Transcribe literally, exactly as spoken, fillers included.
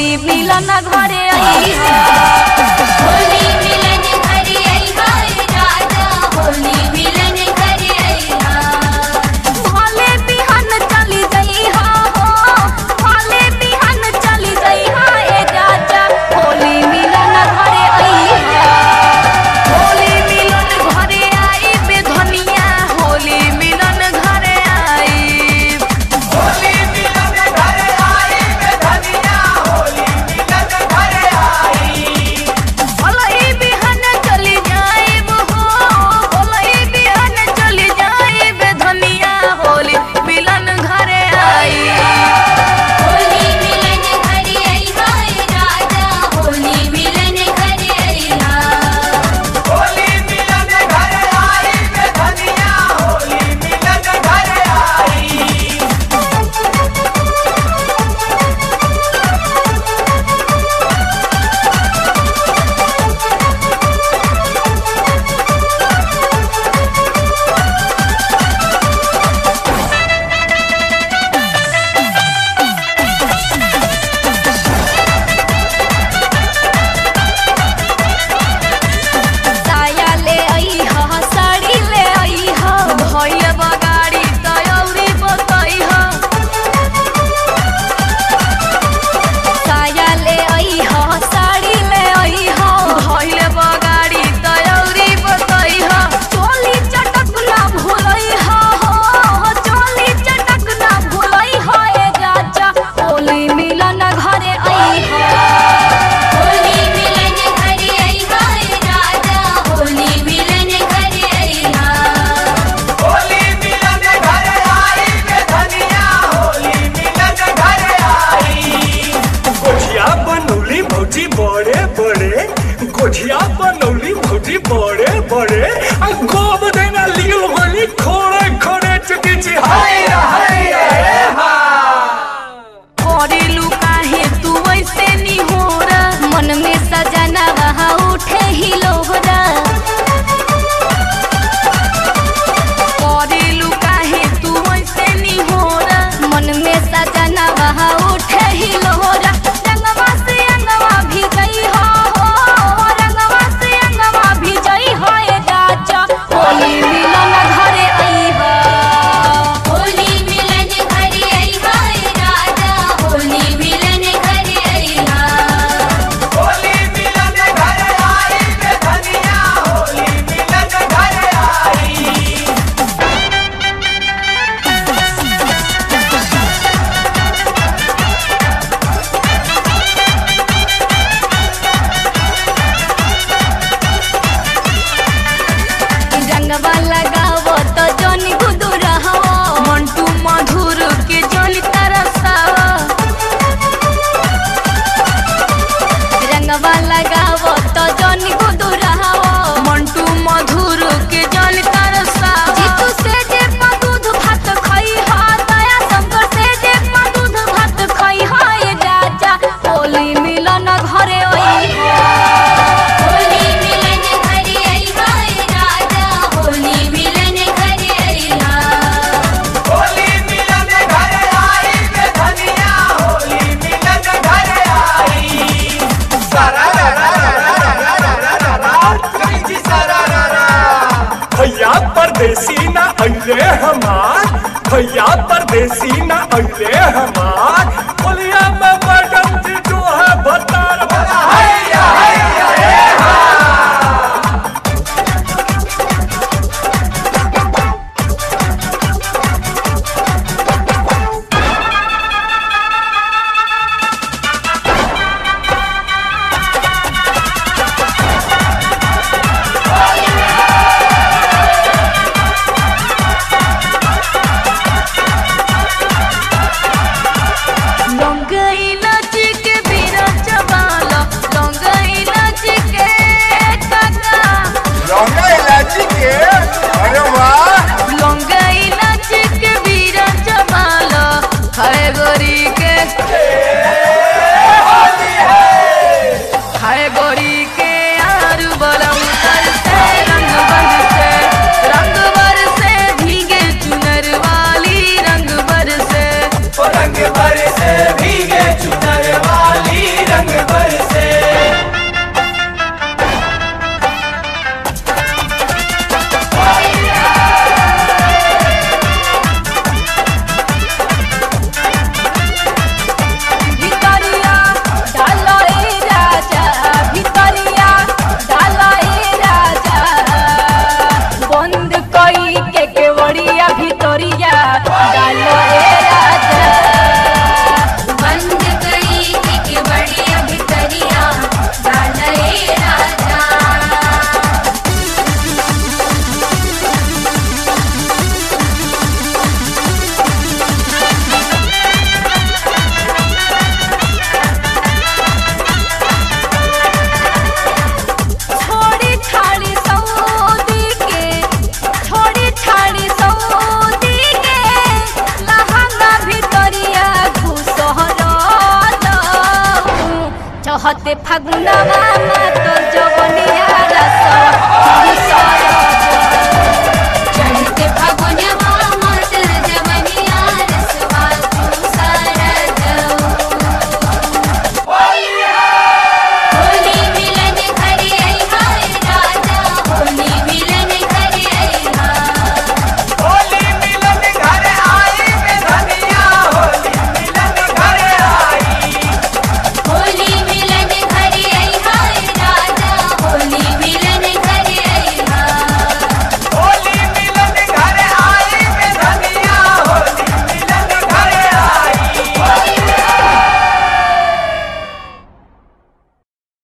होली मिलन घरे आइहा होली मिलन घरे आइहा राजा होली मिलन घरे आइहा भले बिहान चली जइहा हो भले बिहान चली जइहा ए राजा होली मिलन घरे आइहा होली मिलन घरे आई बे धनिया होली मिलन घरे आई होली मिलन घरे आई बे धनिया होली मिलन घरे आई भले बिहान चली जाइब हो भले बिहान चली जाइब धनिया होली मिलन घरे आई होली मिलन घरे आइहा राजा होली मिलन घरे आइहा होली मिलन घरे आई बे धनिया होली मिलन घरे आई साया ले आइहा साड़ी ले आइहा भइल बगाड़ी तयौरी बतइहा साया ले आइहा साड़ी ले आइहा भइल बगाड़ी तयौरी बतइहा चोली चटक ना भूलइहा हो चोली चटक ना भूलइहा ए राजा होली मिलन घरे आइहा होली मिलन घरे आइहा राजा होली मिलन घरे आइहा होली मिलन घरे आई बे धनिया होली मिलन घरे आई गोझिया बनौली भौजी बड़े बड़े गोझिया बनौली भौजी बड़े बड़े आ गोब देना लील होली खोड़े खोड़े चुकी छी हाय हाय रे हा करेलु काहे चहते फागुनवा मातल जवनिया रस दूसरा